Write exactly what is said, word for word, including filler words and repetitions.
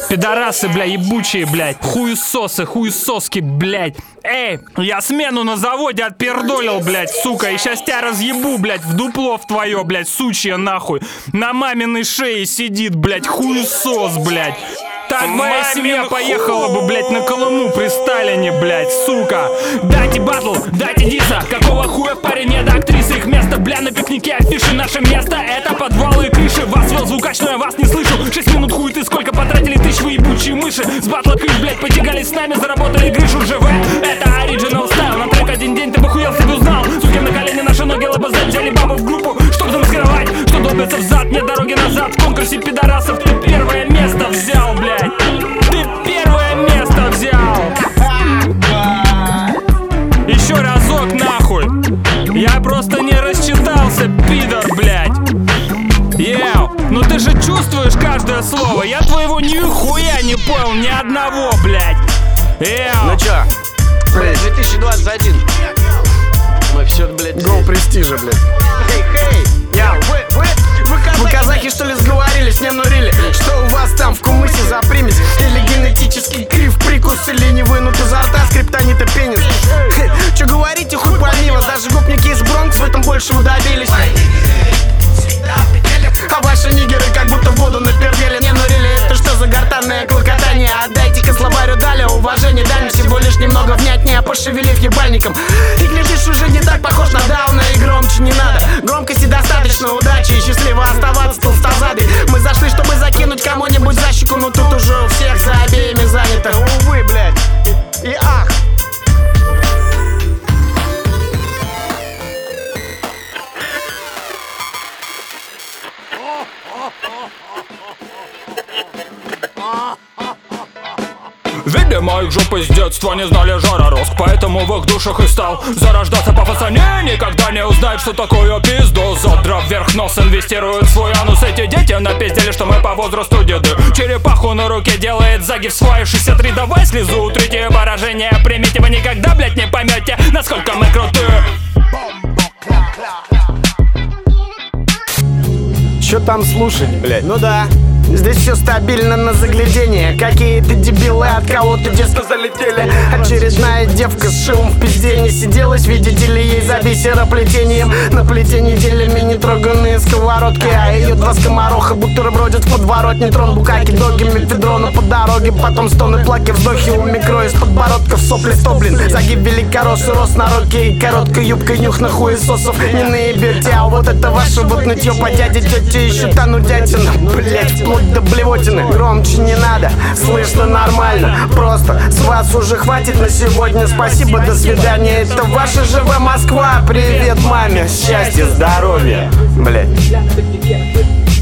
Пидорасы, бля, ебучие, блядь. Хуесосы, хуесоски, блядь. Эй, я смену на заводе отпердолил, блядь, сука. И сейчас тебя разъебу, блядь, в дупло в твое, блядь, сучье нахуй. На маминой шее сидит, блядь, хуесос, блядь. Так моя семья поехала бы, блядь, на Колыму при Сталине, блядь, сука. Дайте батл, дайте диса. Какого хуя в паре нет актрисы? Их место, бля, на пикнике афиши. Наше место это подвалы и крыши. Вас вел звукач, но я вас не слышу. Шесть минут хуй ты сколько потратили тысяч вы ебучие мыши. С батла кыш, блядь, потягались с нами, заработали грышу. ЖВ, это оригинал стайл. На трек один день ты бы хуел себе узнал. Суки на колени, наши ноги лобозать. Взяли бабу в группу, чтоб замаскировать, что долбятся взад, нет дороги назад. В конкурсе пидорасов ты первое место взял, блядь. Ты первое место взял. Еще разок нахуй. Я просто не рассчитался, пидор, блядь. Еу, ну ты же чувствуешь каждое слово. Я твоего нихуя не понял, ни одного, блядь. Еу. Ну чё, две тысячи двадцать один. Мы все, блядь, Гоу престижа, блядь. Хей, хей, я, вы, вы, вы, вы казахи, что ли, сговорились, не нурили? Что у вас там в кумысе за примесь? Или генетический крив прикус, или не вынут изо рта скриптонита пенис? Хе, чё говорите, хуй пойми вас, даже гопники из Бронкс в этом больше вы добились. А ваши нигеры как будто воду напердели. Не нурили, это что за гортанное клокотание? Отдайте-ка слабарю дали уважение. Дай всего лишь немного внятнее, пошевелив ебальником. И глядишь, уже не так похож на Дауна. И громче не надо, громкости достаточно. Удачи и счастливо оставаться толстозадой. Мы зашли, чтобы закинуть кому-нибудь за щеку, но тут уже у всех за обеими занято. Увы, блядь, и, и ах. Видимо, их жопы с детства не знали жара роск, поэтому в их душах и стал зарождаться пафос. Они никогда не узнают, что такое пизду. Задрав вверх нос, инвестируют в свой анус. Эти дети напиздили, что мы по возрасту деды. Черепаху на руке делает загиб свой шестьдесят три. Давай слезу, утрите выражение. Примите, вы никогда, блядь, не поймете, насколько мы крутые. Чё там слушать, блядь? Ну да, здесь все стабильно на заглядение. Какие-то дебилы от кого-то детство залетели. Очередная девка с шилом в пизде не сиделась. Видите ли, ей за бисероплетением на плите неделями нетроганные сковородки. А ее два скомороха бутербродят в подворотне. Трон, букаки, доги, мефедрона по дороге. Потом стоны, плаки, вздохи у микро из подбородков. Сопли, стоблин, загиб великороссы, рост на руке и короткой юбкой нюх на хуесосов. Не наебете, а вот это ваше вот нытье по дяде, тете еще та нудятина. Блять, вплоть до блевотины. Громче не надо, слышно нормально. Просто с вас уже хватит на сегодня. Спасибо, до свидания. Это ваша ЖВ Москва. Привет маме, счастья, здоровья. Блять.